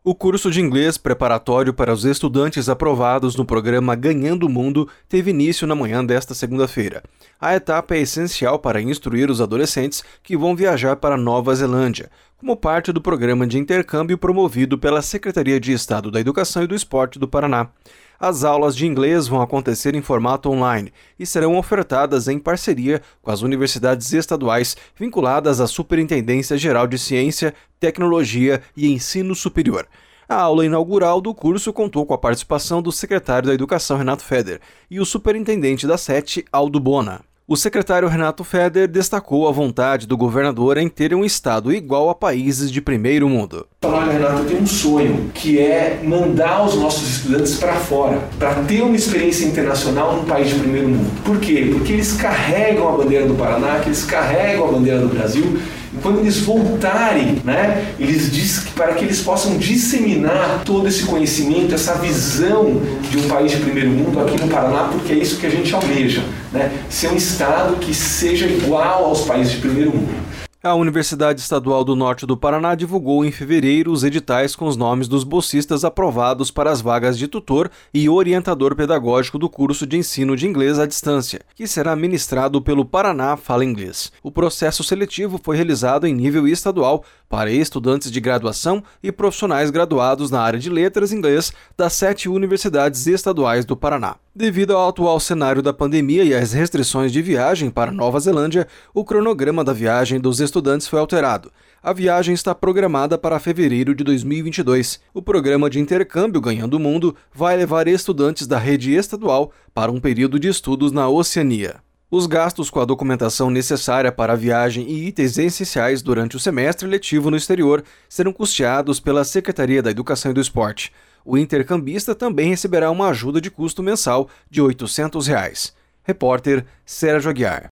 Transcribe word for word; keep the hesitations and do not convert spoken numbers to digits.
O curso de inglês preparatório para os estudantes aprovados no programa Ganhando o Mundo teve início na manhã desta segunda-feira. A etapa é essencial para instruir os adolescentes que vão viajar para Nova Zelândia, como parte do programa de intercâmbio promovido pela Secretaria de Estado da Educação e do Esporte do Paraná. As aulas de inglês vão acontecer em formato online e serão ofertadas em parceria com as universidades estaduais vinculadas à Superintendência Geral de Ciência, Tecnologia e Ensino Superior. A aula inaugural do curso contou com a participação do secretário da Educação, Renato Feder, e o superintendente da S E T, Aldo Bona. O secretário Renato Feder destacou a vontade do governador em ter um estado igual a países de primeiro mundo. Olha, Renato, eu tenho um sonho, que é mandar os nossos estudantes para fora, para ter uma experiência internacional num país de primeiro mundo. Por quê? Porque eles carregam a bandeira do Paraná, que eles carregam a bandeira do Brasil, e quando eles voltarem, né, eles dizem que para que eles possam disseminar todo esse conhecimento, essa visão de um país de primeiro mundo aqui no Paraná, porque é isso que a gente almeja, né, ser um estado que seja igual aos países de primeiro mundo. A Universidade Estadual do Norte do Paraná divulgou em fevereiro os editais com os nomes dos bolsistas aprovados para as vagas de tutor e orientador pedagógico do curso de ensino de inglês à distância, que será ministrado pelo Paraná Fala Inglês. O processo seletivo foi realizado em nível estadual para estudantes de graduação e profissionais graduados na área de letras inglês das sete universidades estaduais do Paraná. Devido ao atual cenário da pandemia e às restrições de viagem para Nova Zelândia, o cronograma da viagem dos estudantes foi alterado. A viagem está programada para fevereiro de dois mil e vinte e dois. O programa de intercâmbio Ganhando o Mundo vai levar estudantes da rede estadual para um período de estudos na Oceania. Os gastos com a documentação necessária para a viagem e itens essenciais durante o semestre letivo no exterior serão custeados pela Secretaria da Educação e do Esporte. O intercambista também receberá uma ajuda de custo mensal de oitocentos reais. Repórter Sérgio Aguiar.